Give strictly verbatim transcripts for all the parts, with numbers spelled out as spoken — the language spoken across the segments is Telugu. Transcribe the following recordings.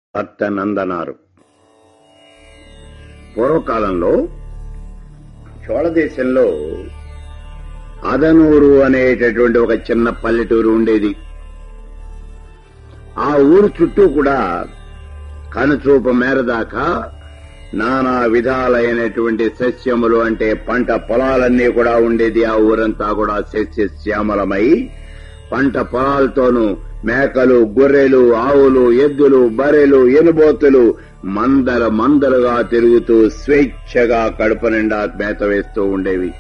అత్తనందనారు. పూర్వకాలంలో చోళదేశంలో అదనూరు అనేటటువంటి ఒక చిన్న పల్లెటూరు ఉండేది. ఆ ఊరు చుట్టూ కూడా కనుచూపు మేర దాకా నానా విధాలైనటువంటి సస్యములు అంటే పంట పొలాలన్నీ కూడా ఉండేది. ఆ ఊరంతా కూడా సస్యశ్యామలమై పంట పొలాలతోనూ మేకలు, గొర్రెలు, ఆవులు, ఎద్దులు, బర్రెలు, ఎనుబోతులు మందర మందరుగా తిరుగుతూ స్వేచ్ఛగా కడుపు నిండా మేత వేస్తూ ఉండేవి.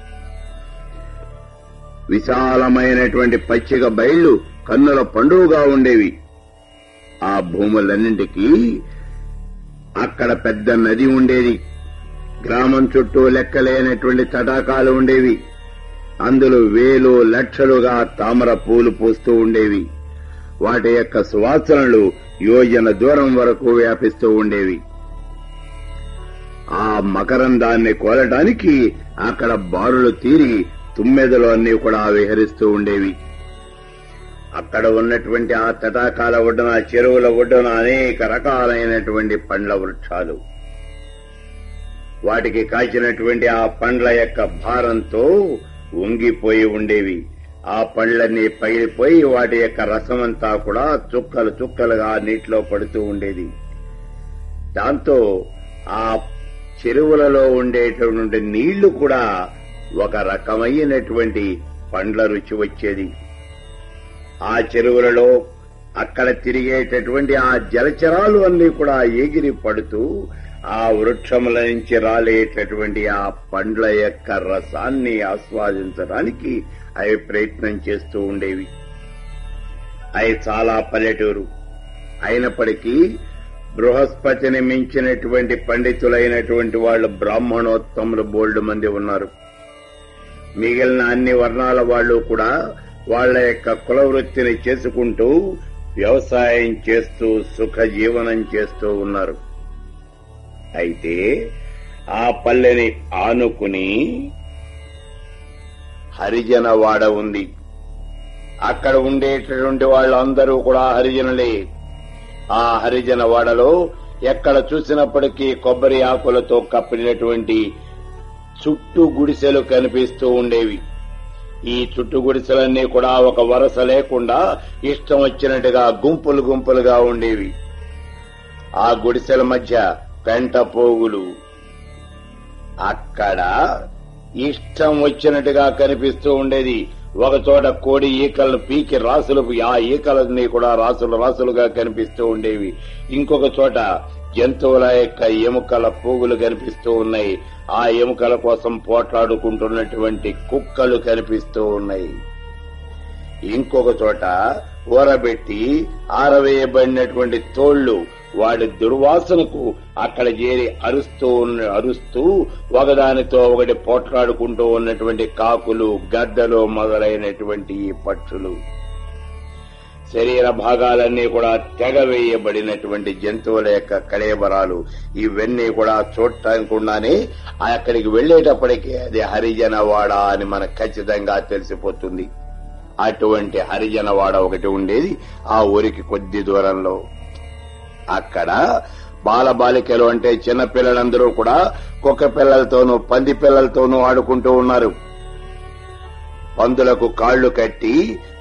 విశాలమైనటువంటి పచ్చిక బయళ్లు కన్నుల పండుగగా ఉండేవి. ఆ భూములన్నింటికీ అక్కడ పెద్ద నది ఉండేది. గ్రామం చుట్టూ లెక్కలేనటువంటి తటాకాలు ఉండేవి. అందులో వేలు లక్షలుగా తామర పూలు పూస్తూ ఉండేవి. వాటి యొక్క సువాసనలు యోజన దూరం వరకు వ్యాపిస్తూ ఉండేవి. ఆ మకరందాన్ని కోలటానికి అక్కడ బారులు తీరి తుమ్మెదలు అన్నీ కూడా విహరిస్తూ ఉండేవి. అక్కడ ఉన్నటువంటి ఆ తటాకాల ఒడ్డున, చెరువుల ఒడ్డున అనేక రకాలైనటువంటి పండ్ల వృక్షాలు, వాటికి కాచినటువంటి ఆ పండ్ల యొక్క భారంతో వంగిపోయి ఉండేవి. ఆ పండ్లన్నీ పగిలిపోయి వాటి యొక్క రసమంతా కూడా చుక్కలు చుక్కలుగా నీటిలో పడుతూ ఉండేది. దాంతో ఆ చెరువులలో ఉండేటటువంటి నీళ్లు కూడా ఒక రకమైనటువంటి పండ్ల రుచి వచ్చేది. ఆ చెరువులలో అక్కడ తిరిగేటటువంటి ఆ జలచరాలు అన్నీ కూడా ఎగిరి పడుతూ ఆ వృక్షముల నుంచి రాలేటటువంటి ఆ పండ్ల యొక్క రసాన్ని ఆస్వాదించడానికి అవి ప్రయత్నం చేస్తూ ఉండేవి. అవి చాలా పల్లెటూరు అయినప్పటికీ బృహస్పతిని మించినటువంటి పండితులైనటువంటి వాళ్ళు బ్రాహ్మణోత్తములు బోల్డు మంది ఉన్నారు. మిగిలిన అన్ని వర్ణాల వాళ్ళు కూడా వాళ్ల యొక్క కుల వృత్తిని చేసుకుంటూ వ్యవసాయం చేస్తూ సుఖ జీవనం చేస్తూ ఉన్నారు. అయితే ఆ పల్లెని ఆనుకుని హరిజనవాడ ఉంది. అక్కడ ఉండేటటువంటి వాళ్ళందరూ కూడా హరిజనులే. ఆ హరిజనవాడలో ఎక్కడ చూసినప్పటికీ కొబ్బరి ఆకులతో కప్పినటువంటి చుట్టు గుడిసెలు కనిపిస్తూ ఉండేవి. ఈ చుట్టు గుడిసెలన్నీ కూడా ఒక వరస లేకుండా ఇష్టం వచ్చినట్టుగా గుంపులు గుంపులుగా ఉండేవి. ఆ గుడిసెల మధ్య పెంట పోగులు అక్కడ ఇష్టం వచ్చినట్టుగా కనిపిస్తూ ఉండేది. ఒకచోట కోడి ఈకలను పీకి రాసులు, ఆ ఈకలన్నీ కూడా రాసులు రాసులుగా కనిపిస్తూ ఉండేవి. ఇంకొక చోట జంతువుల యొక్క ఎముకల పోగులు కనిపిస్తూ ఉన్నాయి. ఆ ఎముకల కోసం పోట్లాడుకుంటున్నటువంటి కుక్కలు కనిపిస్తూ ఉన్నాయి. ఇంకొక చోట ఊరబెట్టి ఆరవేయబడినటువంటి తోళ్లు వాడి దుర్వాసనకు అక్కడ చేరి అరుస్తూ అరుస్తూ ఒకదానితో ఒకటి పోట్లాడుకుంటూ ఉన్నటువంటి కాకులు, గద్దలు మొదలైనటువంటి ఈ పక్షులు, శరీర భాగాలన్నీ కూడా తెగవేయబడినటువంటి జంతువుల యొక్క కళేబరాలు, ఇవన్నీ కూడా చూడటానికుండానే అక్కడికి వెళ్లేటప్పటికీ అది హరిజనవాడ అని మనకు ఖచ్చితంగా తెలిసిపోతుంది. అటువంటి హరిజనవాడ ఒకటి ఉండేది ఆ ఊరికి కొద్ది దూరంలో. అక్కడ బాలబాలికలు అంటే చిన్న పిల్లలందరూ కూడా కుక్క పిల్లలతోనూ పంది పిల్లలతోనూ ఆడుకుంటూ ఉన్నారు. పందులకు కాళ్లు కట్టి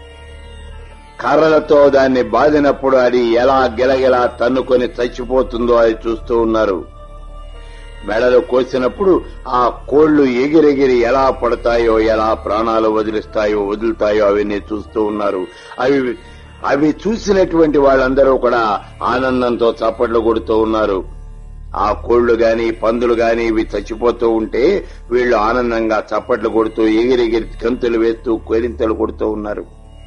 కర్రలతో దాన్ని బాదినప్పుడు అది ఎలా గిలగిలా తన్నుకొని చచ్చిపోతుందో అది చూస్తూ ఉన్నారు. మెడలు కోసినప్పుడు ఆ కోళ్లు ఎగిరెగిరి ఎలా పడతాయో, ఎలా ప్రాణాలు వదిలిస్తాయో వదులుతాయో అవన్నీ చూస్తూ ఉన్నారు. అవి అవి చూసినటువంటి వాళ్ళందరూ కూడా ఆనందంతో చప్పట్లు కొడుతూ ఉన్నారు. ఆ కోళ్లు గాని పందులు గాని ఇవి చచ్చిపోతూ ఉంటే వీళ్లు ఆనందంగా చప్పట్లు కొడుతూ ఎగిరెగిరి కంతులు వేస్తూ కోరింతలు కొడుతూ ఉన్నారు.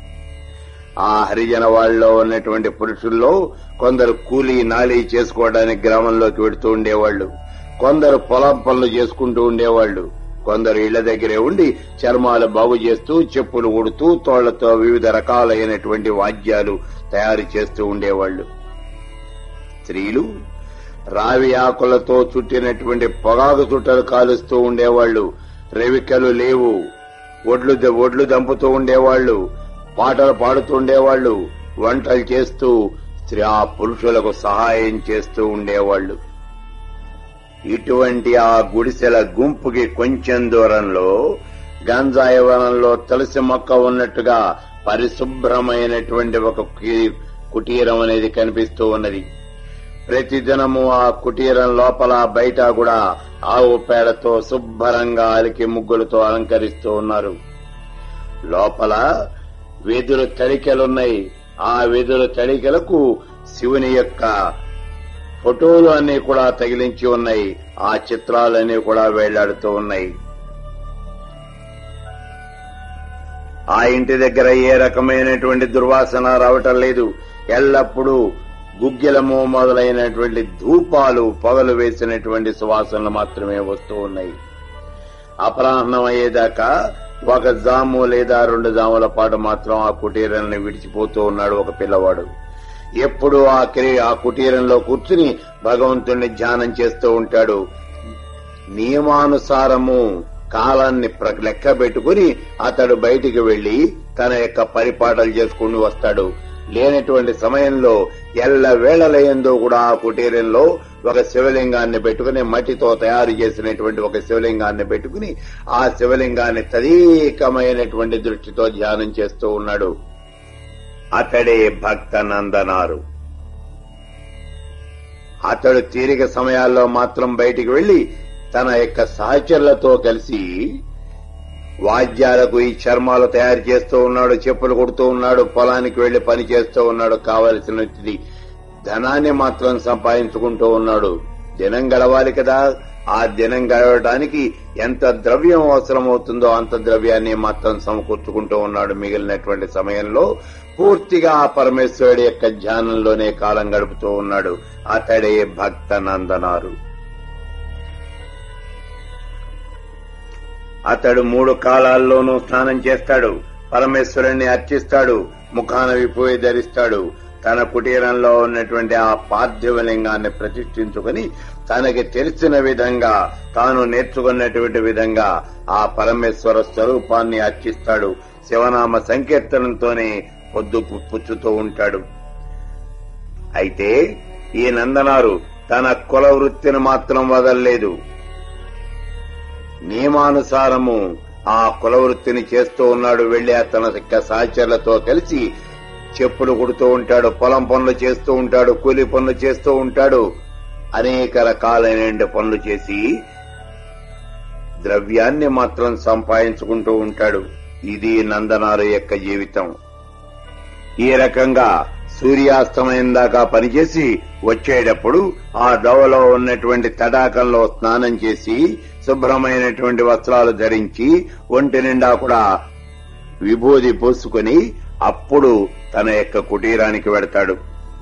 ఆ హరిజన వాళ్ళలో ఉన్నటువంటి పురుషుల్లో కొందరు కూలీ నాలీ చేసుకోవడానికి గ్రామంలోకి వెడుతూ ఉండేవాళ్లు, కొందరు పొలం పనులు చేసుకుంటూ ఉండేవాళ్లు, కొందరు ఇళ్ల దగ్గరే ఉండి చర్మాలు బాగు చేస్తూ చెప్పులు కుడుతూ తోళ్లతో వివిధ రకాలైనటువంటి వాద్యాలు తయారు చేస్తూ ఉండేవాళ్లు. స్త్రీలు రావి ఆకులతో చుట్టినటువంటి పొగాకు చుట్టలు కాలుస్తూ ఉండేవాళ్లు. రెవికలు లేవు, ఒడ్లు ఒడ్లు దంపుతూ ఉండేవాళ్లు, పాటలు పాడుతూ ఉండేవాళ్లు, వంటలు చేస్తూ స్త్రీ పురుషులకు సహాయం చేస్తూ ఉండేవాళ్లు. ఇటువంటి ఆ గుడిసెల గుంపుకి కొంచెం దూరంలో గంజాయి వనంలో తులసి మొక్క ఉన్నట్టుగా పరిశుభ్రమైనటువంటి ఒక కుటీరం అనేది కనిపిస్తూ ఉన్నది. ప్రతిదినము ఆ కుటీరం లోపల బయట కూడా ఆవు పేడతో శుభ్రంగా అలికి ముగ్గులతో అలంకరిస్తూ ఉన్నారు. లోపల వెదురు తడికెలున్నాయి. ఆ వెదురు తడికెలకు శివుని యొక్క ఫోటోలు అన్ని కూడా తగిలించి ఉన్నాయి. ఆ చిత్రాలన్నీ కూడా వేలాడుతూ ఉన్నాయి. ఆ ఇంటి దగ్గర ఏ రకమైనటువంటి దుర్వాసన రావటం లేదు. ఎల్లప్పుడూ గుగ్గిలము మొదలైనటువంటి ధూపాలు పొగలు వేసినటువంటి సువాసనలు మాత్రమే వస్తూ ఉన్నాయి. అపరాహ్నం అయ్యేదాకా ఒక జాము లేదా రెండు జాముల పాటు మాత్రం ఆ కుటీరాన్ని విడిచిపోతూ ఉన్నాడు ఒక పిల్లవాడు. ఎప్పుడు ఆ ఆ కుటీరంలో కూర్చుని భగవంతుణ్ణి ధ్యానం చేస్తూ ఉంటాడు. నియమానుసారము కాలాన్ని లెక్క పెట్టుకుని అతడు బయటికి వెళ్లి తన యొక్క పరిపాటలు చేసుకుని వస్తాడు. లేనటువంటి సమయంలో ఎల్ల వేళలయందు కూడా ఆ కుటీరంలో ఒక శివలింగాన్ని పెట్టుకుని మట్టితో తయారు చేసినటువంటి ఒక శివలింగాన్ని పెట్టుకుని ఆ శివలింగాన్ని తదీకమైనటువంటి దృష్టితో ధ్యానం చేస్తూ ఉన్నాడు. అతడే భక్త నందనారు. అతడు తీరిక సమయాల్లో మాత్రం బయటికి వెళ్లి తన యొక్క సహచరులతో కలిసి వాద్యాలకు ఈ చర్మాలు తయారు చేస్తూ ఉన్నాడు, చెప్పులు కుడుతూ ఉన్నాడు, పొలానికి వెళ్లి పని చేస్తూ ఉన్నాడు. కావలసినది ధనాన్ని మాత్రం సంపాదించుకుంటూ ఉన్నాడు. దినం గడవాలి కదా. ఆ దినం గడవడానికి ఎంత ద్రవ్యం అవసరమవుతుందో అంత ద్రవ్యాన్ని మాత్రం సమకూర్చుకుంటూ ఉన్నాడు. మిగిలినటువంటి సమయంలో పూర్తిగా ఆ పరమేశ్వరుడి యొక్క ధ్యానంలోనే కాలం గడుపుతూ ఉన్నాడు. అతడే భక్త నందనారు. అతడు మూడు కాలాల్లోనూ స్నానం చేస్తాడు, పరమేశ్వరుణ్ణి అర్చిస్తాడు, ముఖాన విభూతి ధరిస్తాడు. తన కుటీరంలో ఉన్నటువంటి ఆ పార్థివలింగాన్ని ప్రతిష్ఠించుకుని తనకి తెలిసిన విధంగా తాను నేర్చుకున్నటువంటి విధంగా ఆ పరమేశ్వర స్వరూపాన్ని అర్చిస్తాడు. శివనామ సంకీర్తనంతోనే పొద్దు పుచ్చుతూ ఉంటాడు. అయితే ఈ నందనారు తన కుల వృత్తిని మాత్రం వదల్లేదు. నియమానుసారము ఆ కుల వృత్తిని చేస్తూ ఉన్నాడు. వెళ్లి తన సహచరులతో కలిసి చెప్పులు కుడుతూ ఉంటాడు, పొలం పనులు చేస్తూ ఉంటాడు, కూలి పనులు చేస్తూ ఉంటాడు. అనేక రకాలైన పనులు చేసి ద్రవ్యాన్ని మాత్రం సంపాదించుకుంటూ ఉంటాడు. ఇది నందనారు యొక్క జీవితం. ఈ రకంగా సూర్యాస్తమయం దాకా పనిచేసి వచ్చేటప్పుడు ఆ దోవలో ఉన్నటువంటి తడాకంలో స్నానం చేసి శుభ్రమైనటువంటి వస్త్రాలు ధరించి ఒంటి నిండా కూడా విభూది పూసుకుని అప్పుడు తన యొక్క కుటీరానికి వెడతాడు.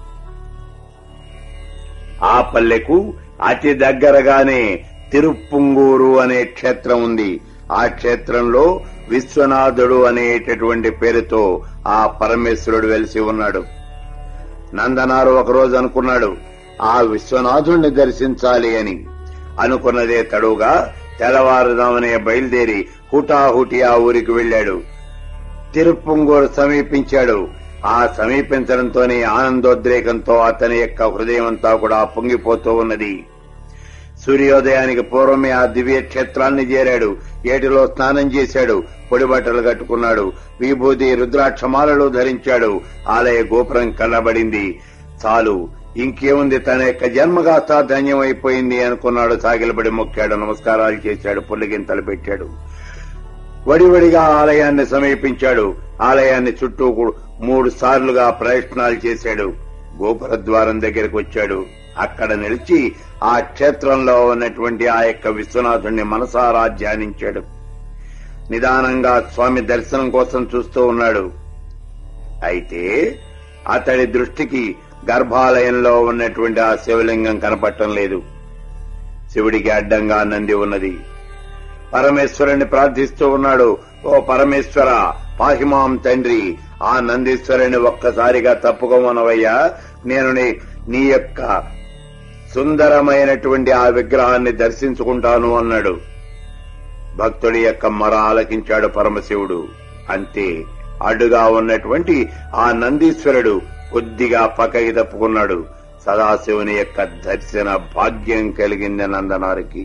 ఆ పల్లెకు అతి దగ్గరగానే తిరుప్పుంగూరు అనే క్షేత్రం ఉంది. ఆ క్షేత్రంలో విశ్వనాథుడు అనేటటువంటి పేరుతో ఆ పరమేశ్వరుడు వెలిసి ఉన్నాడు. నందనారు ఒకరోజు అనుకున్నాడు ఆ విశ్వనాథుణ్ణి దర్శించాలి అని. అనుకున్నదే తడుగా తెల్లవారుదామనే బయలుదేరి హుటాహుటి ఆ ఊరికి వెళ్లాడు. తిరుప్పుంగూరు సమీపించాడు. ఆ సమీపించడంతోనే ఆనందోద్రేకంతో అతని యొక్క హృదయం అంతా కూడా పొంగిపోతూ ఉన్నది. సూర్యోదయానికి పూర్వమే ఆ దివ్య క్షేత్రాన్ని చేరాడు. ఏటిలో స్నానం చేశాడు, పొడి బట్టలు కట్టుకున్నాడు, విభూతి రుద్రాక్షమాలలు ధరించాడు. ఆలయ గోపురం కళ్ళబడింది. చాలు, ఇంకేముంది, తన యొక్క జన్మగాస్తా ధన్యమైపోయింది అనుకున్నాడు. సాగిలబడి మొక్కాడు, నమస్కారాలు చేశాడు, పుల్లిగింతలు పెట్టాడు. వడివడిగా ఆలయాన్ని సమీపించాడు. ఆలయాన్ని చుట్టూ మూడు సార్లుగా ప్రయత్నాలు చేశాడు. గోపుర ద్వారం దగ్గరకు వచ్చాడు. అక్కడ నిలిచి ఆ క్షేత్రంలో ఉన్నటువంటి ఆ యొక్క విశ్వనాథుణ్ణి మనసారా ధ్యానించాడు. నిదానంగా స్వామి దర్శనం కోసం చూస్తూ ఉన్నాడు. అయితే అతడి దృష్టికి గర్భాలయంలో ఉన్నటువంటి ఆ శివలింగం కనపడటం లేదు. శివుడికి అడ్డంగా నంది ఉన్నది. పరమేశ్వరుని ప్రార్థిస్తూ ఉన్నాడు. ఓ పరమేశ్వర, పాహిమాం తండ్రి, ఆ నందీశ్వరుని ఒక్కసారిగా తప్పుకోమనవయ్యా, నేను నీ యొక్క సుందరమైనటువంటి ఆ విగ్రహాన్ని దర్శించుకుంటాను అన్నాడు. భక్తుడి యొక్క మొర ఆలకించాడు పరమశివుడు. అంతే, అడ్డుగా ఉన్నటువంటి ఆ నందీశ్వరుడు కొద్దిగా పక్కకి తప్పుకున్నాడు. సదాశివుని యొక్క దర్శన భాగ్యం కలిగింది నందనారికి.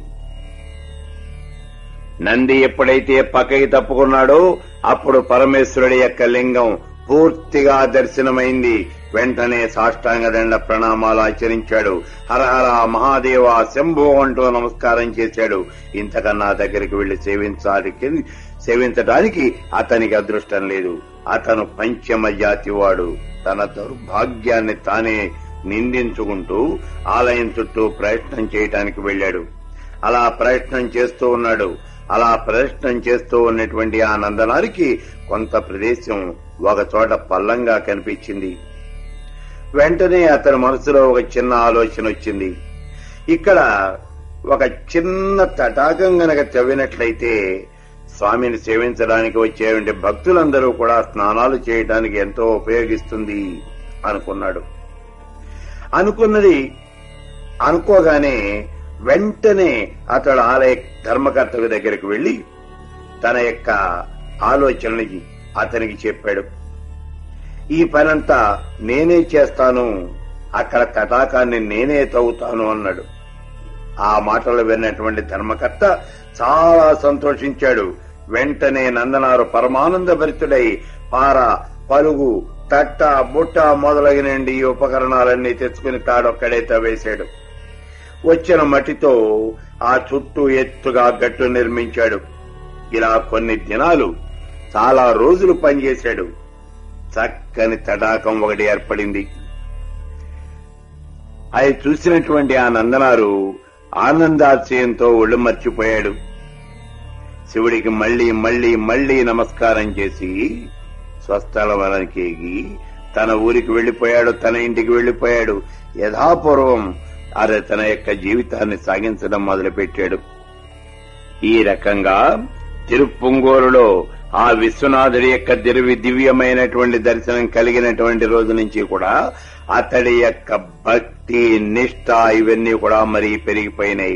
నంది ఎప్పుడైతే పక్కకి తప్పుకున్నాడో అప్పుడు పరమేశ్వరుడి యొక్క లింగం పూర్తిగా దర్శనమైంది. వెంటనే సాష్టాంగ దండ ప్రణామాలు ఆచరించాడు. హరహర మహాదేవ శంభో అంటూ నమస్కారం చేశాడు. ఇంతకన్నా దగ్గరికి వెళ్లి సేవించాలి సేవించడానికి అతనికి అదృష్టం లేదు. అతను పంచమ జాతి వాడు. తన దౌర్భాగ్యాన్ని తానే నిందించుకుంటూ ఆలయం చుట్టూ ప్రయత్నం చేయటానికి వెళ్లాడు. అలా ప్రయత్నం చేస్తూ ఉన్నాడు. అలా ప్రయత్నం చేస్తూ ఉన్నటువంటి ఆ నందనారికి కొంత ప్రదేశం ఒక చోట పల్లంగా కనిపించింది. వెంటనే అతని మనసులో ఒక చిన్న ఆలోచన వచ్చింది. ఇక్కడ ఒక చిన్న తటాకం గనక తవ్వినట్లయితే స్వామిని సేవించడానికి వచ్చేటువంటి భక్తులందరూ కూడా స్నానాలు చేయడానికి ఎంతో ఉపయోగిస్తుంది అనుకున్నాడు. అనుకున్నది అనుకోగానే వెంటనే అతడు ఆలయ ధర్మకర్తకు దగ్గరికి వెళ్లి తన యొక్క ఆలోచనని అతనికి చెప్పాడు. ఈ పనంతా నేనే చేస్తాను, అక్కడ తటాకాన్ని నేనే తవ్వుతాను అన్నాడు. ఆ మాటలు విన్నటువంటి ధర్మకర్త చాలా సంతోషించాడు. వెంటనే నందనారు పరమానంద భరితుడై పార, పలుగు, తట్ట, బుట్ట మొదలగినండి ఈ ఉపకరణాలన్నీ తెచ్చుకుని తాడొక్కడే తవ్వేశాడు. వచ్చిన మట్టితో ఆ చుట్టూ ఎత్తుగా గట్టు నిర్మించాడు. ఇలా కొన్ని దినాలు చాలా రోజులు పనిచేశాడు. చక్కని తటాకం ఒకటి ఏర్పడింది. అది చూసినటువంటి ఆ నందనారు ఆనందాశయంతో ఒళ్ళు మర్చిపోయాడు. శివుడికి మళ్లీ మళ్లీ మళ్లీ నమస్కారం చేసి స్వస్థలవనానికి ఎగి తన ఊరికి వెళ్లిపోయాడు. తన ఇంటికి వెళ్లిపోయాడు. యథాపూర్వం అది తన యొక్క జీవితాన్ని సాగించడం మొదలుపెట్టాడు. ఈ రకంగా తిరుప్పొంగూరులో ఆ విశ్వనాథుడి యొక్క దివ్య దివ్యమైనటువంటి దర్శనం కలిగినటువంటి రోజు నుంచి కూడా అతడి యొక్క భక్తి, నిష్ఠ ఇవన్నీ కూడా మరీ పెరిగిపోయినాయి.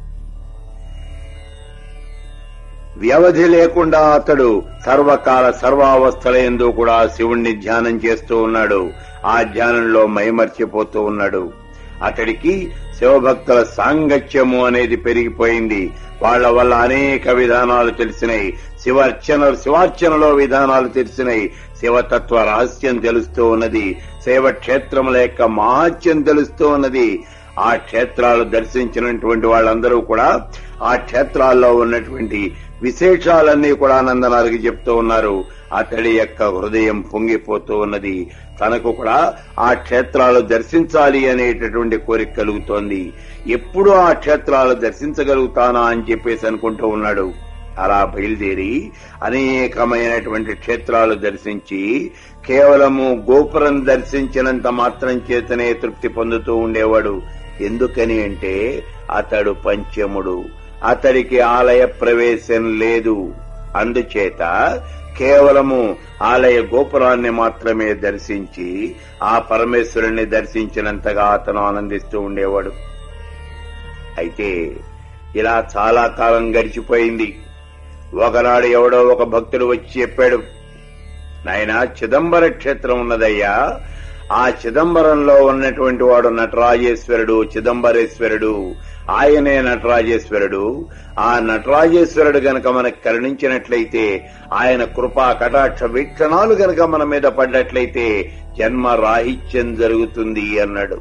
వ్యవధి లేకుండా అతడు సర్వకాల సర్వావస్థలయందు కూడా శివుణ్ణి ధ్యానం చేస్తూ ఉన్నాడు. ఆ ధ్యానంలో మైమర్చిపోతూ ఉన్నాడు. అతడికి శివభక్తుల సాంగత్యము అనేది పెరిగిపోయింది. వాళ్ల వల్ల అనేక విధానాలు తెలిసినాయి. శివార్చన శివార్చనలో విధానాలు తెలిసినాయి. శివతత్వ రహస్యం తెలుస్తూ ఉన్నది. శైవక్షేత్రముల యొక్క మహాత్యం తెలుస్తూ ఉన్నది. ఆ క్షేత్రాలు దర్శించినటువంటి వాళ్ళందరూ కూడా ఆ క్షేత్రాల్లో ఉన్నటువంటి విశేషాలన్నీ కూడా నందనారికి చెప్తూ ఉన్నారు. అతడి యొక్క హృదయం పొంగిపోతూ ఉన్నది. తనకు కూడా ఆ క్షేత్రాలు దర్శించాలి అనేటటువంటి కోరిక కలుగుతోంది. ఎప్పుడు ఆ క్షేత్రాలు దర్శించగలుగుతానా అని చెప్పేసి అనుకుంటూ ఉన్నాడు. అలా బయలుదేరి అనేకమైనటువంటి క్షేత్రాలు దర్శించి కేవలము గోపురం దర్శించినంత మాత్రం చేతనే తృప్తి పొందుతూ ఉండేవాడు. ఎందుకని అంటే అతడు పంచముడు. అతడికి ఆలయ ప్రవేశం లేదు. అందుచేత కేవలము ఆలయ గోపురాన్ని మాత్రమే దర్శించి ఆ పరమేశ్వరుణ్ణి దర్శించినంతగా అతను ఆనందిస్తూ ఉండేవాడు. అయితే ఇలా చాలా కాలం గడిచిపోయింది. ఒకనాడు ఎవడో ఒక భక్తుడు వచ్చి చెప్పాడు, నాయనా చిదంబర క్షేత్రం ఉన్నదయ్యా, ఆ చిదంబరంలో ఉన్నటువంటి వాడు నటరాజేశ్వరుడు, చిదంబరేశ్వరుడు, ఆయనే నటరాజేశ్వరుడు. ఆ నటరాజేశ్వరుడు గనక మనకు కరుణించినట్లయితే, ఆయన కృపా కటాక్ష వీక్షణాలు గనక మన మీద పడ్డట్లయితే జన్మ రాహిత్యం జరుగుతుంది అన్నాడు.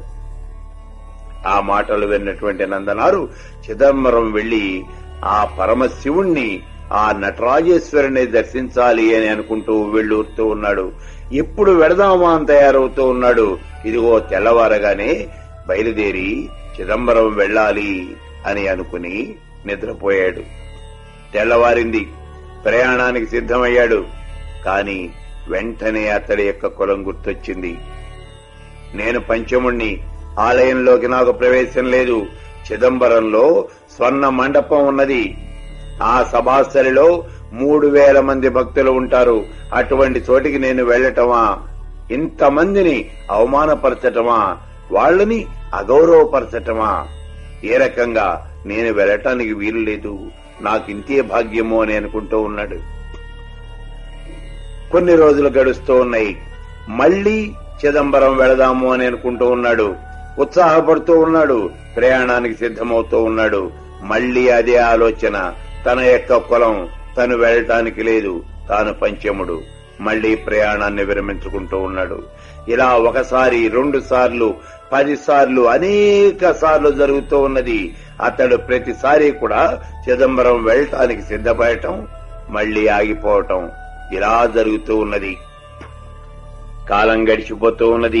ఆ మాటలు విన్నటువంటి నందనారు చిదంబరం వెళ్లి ఆ పరమశివుణ్ణి, ఆ నటరాజేశ్వరుని దర్శించాలి అని అనుకుంటూ వెళ్ళూరుతూ ఉన్నాడు. ఎప్పుడు వెడదామా అని తయారవుతూ ఉన్నాడు. ఇదిగో తెల్లవారగానే బయలుదేరి చిదంబరం వెళ్లాలి అని అనుకుని నిద్రపోయాడు. తెల్లవారింది. ప్రయాణానికి సిద్ధమయ్యాడు. కాని వెంటనే అతడి యొక్క కులం గుర్తొచ్చింది. నేను పంచముణ్ణి, ఆలయంలోకి నాకు ప్రవేశం లేదు. చిదంబరంలో స్వర్ణ మండపం ఉన్నది. ఆ సభాస్థలిలో మూడు వేల మంది భక్తులు ఉంటారు. అటువంటి చోటికి నేను వెళ్లటమా, ఇంతమందిని అవమానపరచటమా, వాళ్లని అగౌరవపరచటమా? ఏ రకంగా నేను వెళ్లటానికి వీలు లేదు. నాకింతే భాగ్యము అని అనుకుంటూ ఉన్నాడు. కొన్ని రోజులు గడుస్తూ ఉన్నాయి. మళ్లీ చిదంబరం వెళదాము అని అనుకుంటూ ఉన్నాడు. ఉత్సాహపడుతూ ఉన్నాడు. ప్రయాణానికి సిద్ధమవుతూ ఉన్నాడు. మళ్లీ అదే ఆలోచన. తన యొక్క కులం తను వెళ్ళటానికి లేదు, తాను పంచముడు. మళ్లీ ప్రయాణాన్ని విరమించుకుంటూ ఉన్నాడు. ఇలా ఒకసారి, రెండు సార్లు, పది సార్లు, అనేక సార్లు జరుగుతూ ఉన్నది. అతడు ప్రతిసారి కూడా చిదంబరం వెళ్ళటానికి సిద్ధపడటం, మళ్లీ ఆగిపోవటం, ఇలా జరుగుతూ ఉన్నది. కాలం గడిచిపోతూ ఉన్నది.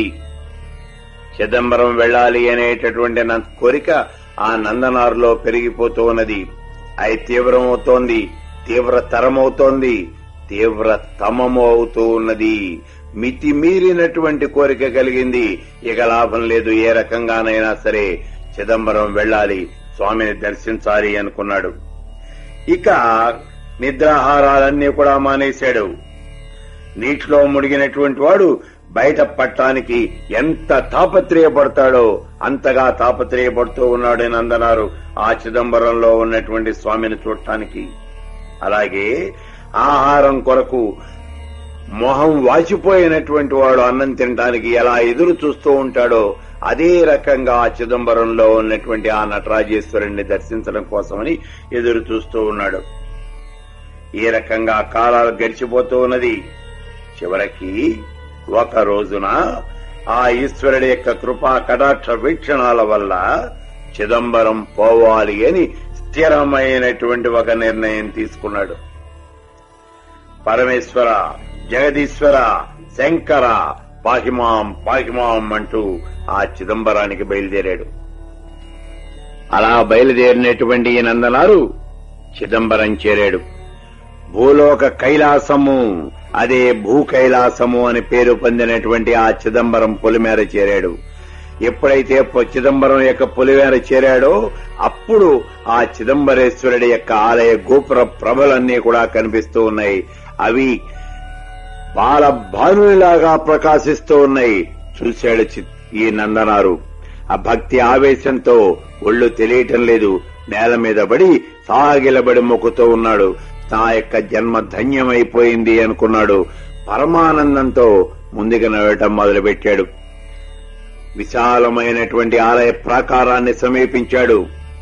చిదంబరం వెళ్ళాలి అనేటటువంటి కోరిక ఆ నందనారులో పెరిగిపోతూ ఉన్నది. అది తీవ్రమవుతోంది, తీవ్రతరమవుతోంది, తీవ్రతమము అవుతూ ఉన్నది. మితిమీరినటువంటి కోరిక కలిగింది. ఇక లాభం లేదు, ఏ రకంగానైనా సరే చిదంబరం వెళ్ళాలి, స్వామిని దర్శించాలి అనుకున్నాడు. ఇక నిద్రాహారాలన్నీ కూడా మానేశాడు. నీటిలో మునిగినటువంటి వాడు బయట పట్టడానికి ఎంత తాపత్రయపడతాడో అంతగా తాపత్రయపడుతూ ఉన్నాడని అందన్నారు ఆ చిదంబరంలో ఉన్నటువంటి స్వామిని చూడటానికి. అలాగే ఆహారం కొరకు మొహం వాచిపోయినటువంటి వాడు అన్నం తినడానికి ఎలా ఎదురు చూస్తూ ఉంటాడో అదే రకంగా ఆ చిదంబరంలో ఉన్నటువంటి ఆ నటరాజేశ్వరుణ్ణి దర్శించడం కోసమని ఎదురు చూస్తూ ఉన్నాడు. ఈ రకంగా కాలాలు గడిచిపోతూ ఉన్నది. చివరికి ఒక రోజున ఆ ఈశ్వరుడి యొక్క కృపా కటాక్ష వీక్షణాల వల్ల చిదంబరం పోవాలి అని స్థిరమైనటువంటి ఒక నిర్ణయం తీసుకున్నాడు. పరమేశ్వర, జగదీశ్వర, శంకర, పాహిమాం పాహిమాం అంటూ ఆ చిదంబరానికి బయలుదేరాడు. అలా బయలుదేరినటువంటి ఈ నందనారు చిదంబరం చేరాడు. భూలోక కైలాసము, అదే భూ కైలాసము అని పేరు పొందినటువంటి ఆ చిదంబరం పొలిమేర చేరాడు. ఎప్పుడైతే చిదంబరం యొక్క పొలిమేర చేరాడో అప్పుడు ఆ చిదంబరేశ్వరుడి యొక్క ఆలయ గోపుర ప్రభలన్నీ కూడా కనిపిస్తూ ఉన్నాయి. అవి బాల భానులాగా ప్రకాశిస్తూ ఉన్నాయి. చూశాడు ఈ నందనారు. ఆ భక్తి ఆవేశంతో ఒళ్ళు తెలియటం లేదు. నేల మీద పడి సాగిలబడి మొక్కుతూ ఉన్నాడు. నా యొక్క జన్మ ధన్యమైపోయింది అనుకున్నాడు. పరమానందంతో ముందుకు నడవటం మొదలుపెట్టాడు. విశాలమైనటువంటి ఆలయ ప్రాకారాన్ని సమీపించాడు.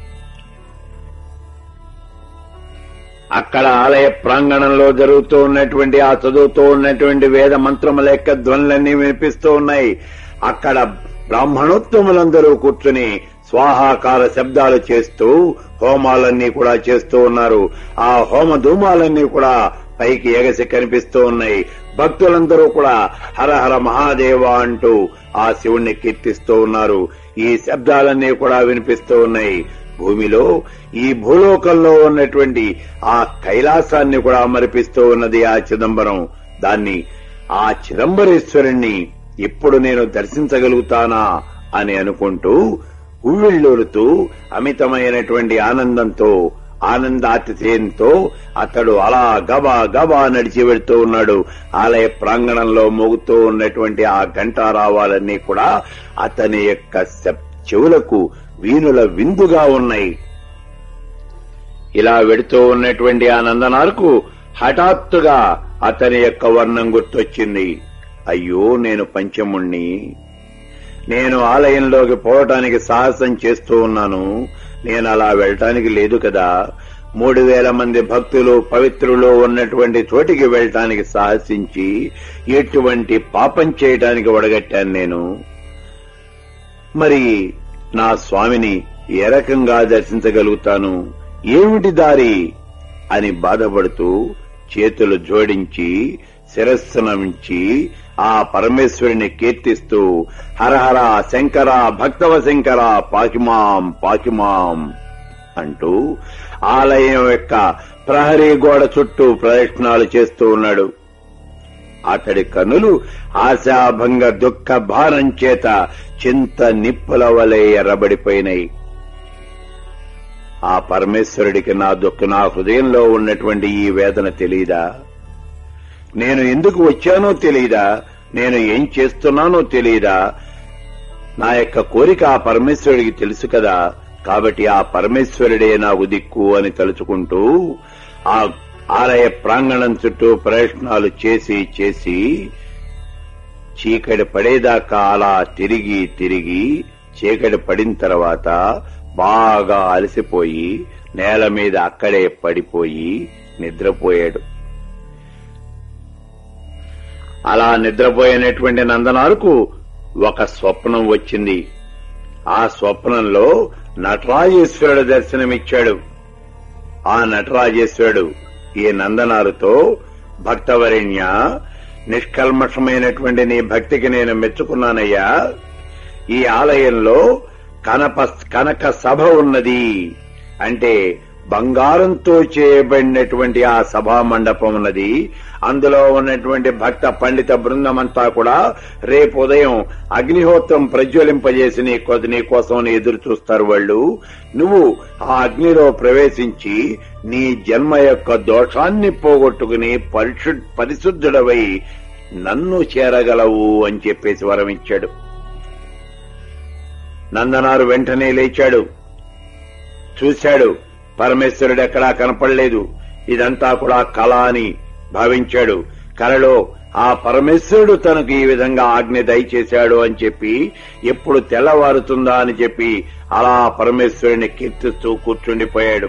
అక్కడ ఆలయ ప్రాంగణంలో జరుగుతూ ఉన్నటువంటి ఆ చదువుతూ ఉన్నటువంటి వేద మంత్రముల యొక్క ధ్వనులన్నీ వినిపిస్తూ ఉన్నాయి. అక్కడ బ్రాహ్మణోత్తములందరూ కూర్చుని స్వాహాకార శబ్దాలు చేస్తూ హోమాలన్నీ కూడా చేస్తూ ఉన్నారు. ఆ హోమ ధూమాలన్నీ కూడా పైకి ఎగసి కనిపిస్తూ ఉన్నాయి. భక్తులందరూ కూడా హరహర మహాదేవ అంటూ ఆ శివుణ్ణి కీర్తిస్తూ ఉన్నారు. ఈ శబ్దాలన్నీ కూడా వినిపిస్తూ ఉన్నాయి. భూమిలో ఈ భూలోకంలో ఉన్నటువంటి ఆ కైలాసాన్ని కూడా మరిపిస్తూ ఉన్నది ఆ చిదంబరం. దాన్ని, ఆ చిదంబరేశ్వరుణ్ణి ఇప్పుడు నేను దర్శించగలుగుతానా అని అనుకుంటూ ఉవ్విళ్లూరుతూ అమితమైనటువంటి ఆనందంతో, ఆనందాతిశయంతో అతడు అలా గబా గబా నడిచి వెళ్తూ ఉన్నాడు. ఆలయ ప్రాంగణంలో మోగుతూ ఉన్నటువంటి ఆ ఘంటారావాలన్నీ కూడా అతని యొక్క చెవులకు వీణుల విందుగా ఉన్నాయి. ఇలా వెడుతూ ఉన్నటువంటి ఆ నందనార్కు హఠాత్తుగా అతని యొక్క వర్ణం గుర్తొచ్చింది. అయ్యో, నేను పంచముణ్ణి, నేను ఆలయంలోకి పోవటానికి సాహసం చేస్తూ ఉన్నాను. నేను అలా వెళ్ళటానికి లేదు కదా. మూడు వేల మంది భక్తులు పవిత్రులు ఉన్నటువంటి చోటికి వెళ్ళటానికి సాహసించి ఎటువంటి పాపం చేయటానికి ఒడగట్టాను నేను. మరి నా స్వామిని ఏ రకంగా దర్శించగలుగుతాను? ఏమిటి దారి అని బాధపడుతూ చేతులు జోడించి శిరస్సునమించి ఆ పరమేశ్వరుని కీర్తిస్తూ హరహర శంకర, భక్తవ శంకర, పాకిమాం పాకిమాం అంటూ ఆలయం యొక్క ప్రహరీ గోడ చుట్టూ ప్రదక్షిణాలు చేస్తూ ఉన్నాడు. అతడి కనులు ఆశాభంగ దుఃఖ భారం చేత చింత నిప్పుల వలె ఎర్రబడిపోయినాయి. ఆ పరమేశ్వరుడికి నా దుఃఖ నా హృదయంలో ఉన్నటువంటి ఈ వేదన తెలీదా? నేను ఎందుకు వచ్చానో తెలీదా? నేను ఏం చేస్తున్నానో తెలీదా? నా యొక్క కోరిక ఆ పరమేశ్వరుడికి తెలుసు కదా. కాబట్టి ఆ పరమేశ్వరుడే నాకు దిక్కు అని తలుచుకుంటూ ఆ ఆలయ ప్రాంగణం చుట్టూ ప్రదక్షిణాలు చేసి చేసి చీకటి పడేదాకా అలా తిరిగి తిరిగి చీకటి పడిన తర్వాత బాగా అలసిపోయి నేల మీద అక్కడే పడిపోయి నిద్రపోయాడు. అలా నిద్రపోయినటువంటి నందనారుకు ఒక స్వప్నం వచ్చింది. ఆ స్వప్నంలో నటరాజేశ్వరుడు దర్శనమిచ్చాడు. ఆ నటరాజేశ్వరుడు ఈ నందనారుతో, భక్తవరేణ్య, నిష్కల్మషమైనటువంటి నీ భక్తికి నేను మెచ్చుకున్నానయ్యా. ఈ ఆలయంలో కనప కనక సభ ఉన్నది. అంటే బంగారంతో చేయబడినటువంటి ఆ సభా మండపం ఉన్నది. అందులో ఉన్నటువంటి భక్త పండిత బృందమంతా కూడా రేపు ఉదయం అగ్నిహోత్రం ప్రజ్వలింపజేసి నీ నీ కోసం ఎదురు చూస్తారు. వాళ్ళు నువ్వు ఆ అగ్నిలో ప్రవేశించి నీ జన్మ యొక్క దోషాన్ని పోగొట్టుకుని పరిశు పరిశుద్ధుడవై నన్ను చేరగలవు అని చెప్పేసి వరమిచ్చాడు. నందనారు వెంటనే లేచాడు. చూశాడు, పరమేశ్వరుడు ఎక్కడా కనపడలేదు. ఇదంతా కూడా కళ అని భావించాడు. కలలో ఆ పరమేశ్వరుడు తనకు ఈ విధంగా ఆజ్ఞ దయచేశాడు అని చెప్పి ఎప్పుడు తెల్లవారుతుందా అని చెప్పి అలా పరమేశ్వరుని కీర్తిస్తూ కూర్చుండిపోయాడు.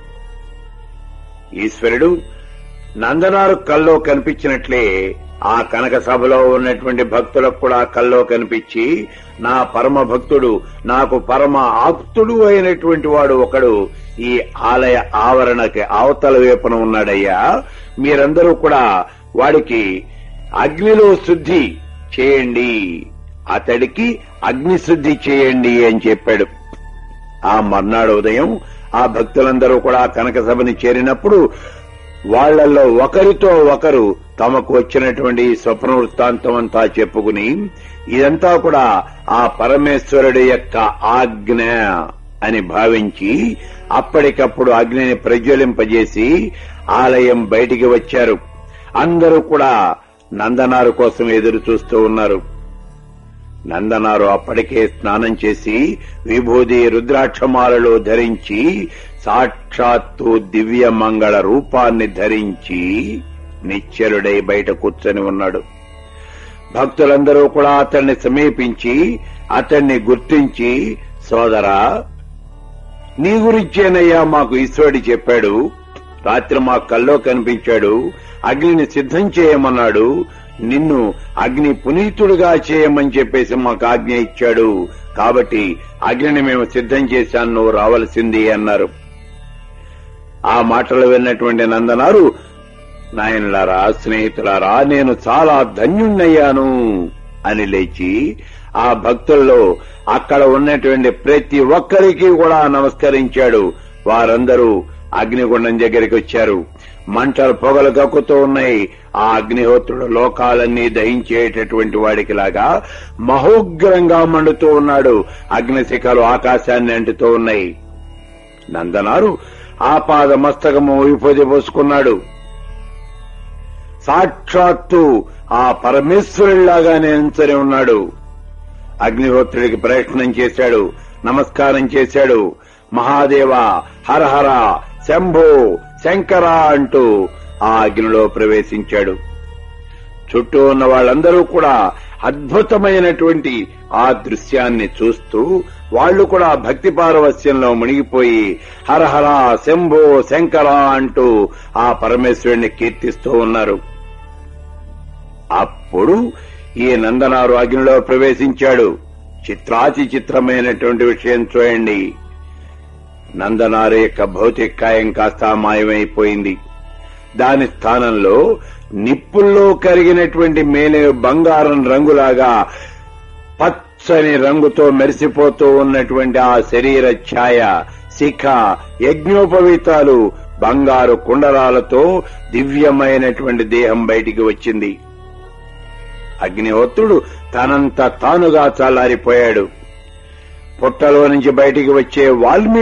ఈశ్వరుడు నందనారు కల్లో కనిపించినట్లే ఆ కనక సభలో ఉన్నటువంటి భక్తులకు కూడా కల్లో కనిపించి, నా పరమ భక్తుడు, నాకు పరమ ఆప్తుడు అయినటువంటి వాడు ఒకడు ఈ ఆలయ ఆవరణకి అవతల వైపున ఉన్నాడయ్యా. మీరందరూ కూడా వాడికి అగ్నిలో శుద్ధి చేయండి, అతడికి అగ్ని శుద్ధి చేయండి అని చెప్పాడు. ఆ మర్నాడు ఉదయం ఆ భక్తులందరూ కూడా కనక సభని చేరినప్పుడు వాళ్లలో ఒకరితో ఒకరు తమకు వచ్చినటువంటి స్వప్న వృత్తాంతం అంతా చెప్పుకుని ఇదంతా కూడా ఆ పరమేశ్వరుడి యొక్క ఆజ్ఞ అని భావించి అప్పటికప్పుడు అగ్నిని ప్రజ్వలింపజేసి ఆలయం బయటికి వచ్చారు. అందరూ కూడా నందనారు కోసం ఎదురు చూస్తూ ఉన్నారు. నందనారు అప్పటికే స్నానం చేసి విభూది రుద్రాక్షమాలలో ధరించి సాక్షాత్తు దివ్య మంగళ రూపాన్ని ధరించి నిశ్చలుడై బయట కూర్చొని ఉన్నాడు. భక్తులందరూ కూడా అతన్ని సమీపించి అతన్ని గుర్తించి, సోదరా, నీ గురించేనయ్యా మాకు ఈశ్వరుడు చెప్పాడు. రాత్రి మా కల్లో కనిపించాడు, అగ్నిని సిద్ధం చేయమన్నాడు. నిన్ను అగ్ని పునీతుడుగా చేయమని చెప్పేసి మాకు ఆజ్ఞ ఇచ్చాడు. కాబట్టి అగ్నిని మేము సిద్ధం చేశాను, నువ్వు రావలసింది అన్నారు. ఆ మాటలు విన్నటువంటి నందనారు, నాయనలారా, స్నేహితులారా, నేను చాలా ధన్యుణ్ణయ్యాను అని లేచి ఆ భక్తుల్లో అక్కడ ఉన్నటువంటి ప్రతి ఒక్కరికి కూడా నమస్కరించాడు. వారందరూ అగ్నిగుండం దగ్గరికి వచ్చారు. మంటలు పొగలు కక్కుతూ ఉన్నాయి. ఆ అగ్నిహోత్రుడు లోకాలన్నీ దహించేటటువంటి వాడికి లాగా మహోగ్రంగా మండుతూ ఉన్నాడు. అగ్నిశిఖలు ఆకాశాన్ని అంటుతూ ఉన్నాయి. నందనారు ఆపాద మస్తకము విభూది పోసుకున్నాడు. సాక్షాత్తు ఆ పరమేశ్వరుడిలాగానే నించొని ఉన్నాడు. అగ్నిహోత్రుడికి ప్రయత్నం చేశాడు, నమస్కారం చేశాడు. మహాదేవ, హరహర, శంభో, శంకర అంటూ ఆ అగ్నిలో ప్రవేశించాడు. చుట్టూ ఉన్న వాళ్ళందరూ కూడా అద్భుతమైనటువంటి ఆ దృశ్యాన్ని చూస్తూ వాళ్లు కూడా భక్తి పారవస్యంలో మునిగిపోయి హరహర, శంభో, శంకర అంటూ ఆ పరమేశ్వరుణ్ణి కీర్తిస్తూ ఉన్నారు. అప్పుడు ఈ నందనారు అగ్నిలో ప్రవేశించాడు. చిత్రాతి చిత్రమైనటువంటి విషయం చూడండి. నందనారు యొక్క భౌతిక కాయం కాస్త మాయమైపోయింది. దాని స్థానంలో నిప్పుల్లో కరిగినటువంటి మేలే బంగారం రంగులాగా పచ్చని రంగుతో మెరిసిపోతూ ఉన్నటువంటి ఆ శరీర ఛాయ, శిఖ, యజ్ఞోపవీతాలు, బంగారు కుండలాలతో దివ్యమైనటువంటి దేహం బయటికి వచ్చింది. అగ్నిహోత్రుడు తనంత తానుగా చల్లారిపోయాడు. పుట్టలో నుంచి బయటికి వచ్చే వాల్మీ